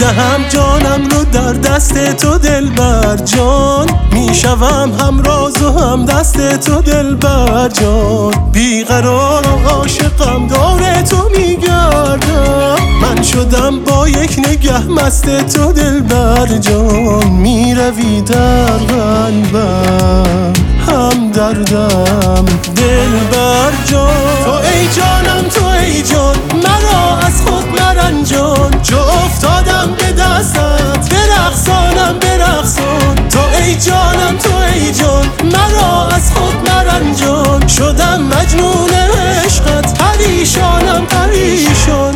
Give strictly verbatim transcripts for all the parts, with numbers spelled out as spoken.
میدهم جانم رو در دست تو دلبر جان، میشوم هم راز و هم دست تو دلبر جان. بیقرارم عاشقم دور تو میگردم، من شدم با یک نگه مست تو دلبر جان. میروی در قلبم هم دردم دلبر جان. تو ای جانم تو ای جان، مرا از خود مرنجان. چو افتادم به دستت برقصانم برقصان. تو ای جانم تو ای جان، مرا از خود مرنجان. شدم مجنون عشقت پریشانم پریشان.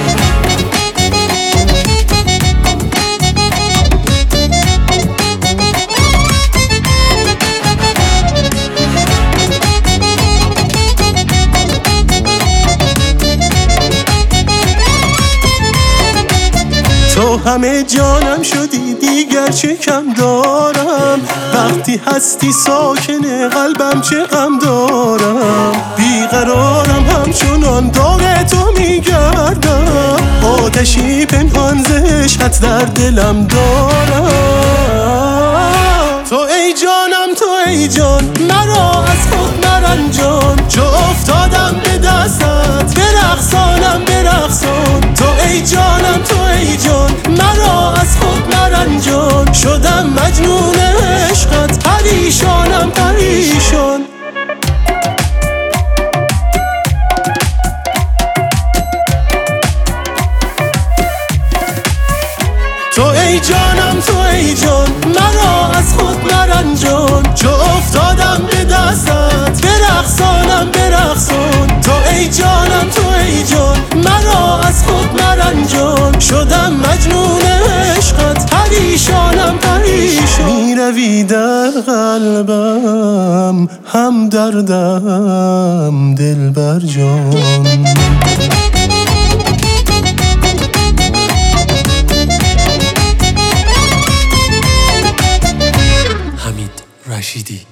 تو همه جانم شدی دیگر چه کم دارم، وقتی هستی ساکن قلبم چه غم دارم. بیقرارم همچنان داغ تو میگردم، آتشی پنهان ز عشقت در دلم دارم. تو ای جانم تو ای جان، مرا از خود مرنجان. چو افتادم به دستت برقصانم برقصان. تو ای جانم تو ای جان، مرا از خود مرنجان. شدم مجنون عشقت پریشانم پریشان. تو ای جانم تو ای جان، مرا از خود مرنجان. چو افتادم به دستت برقصانم برقصان. تو ای جانم تو ای جان، مرا از خود مرنجان. شدم مجنون عشقت پریشانم پریشان. میروی در قلبم هم دردم دلبر جان. رشیدی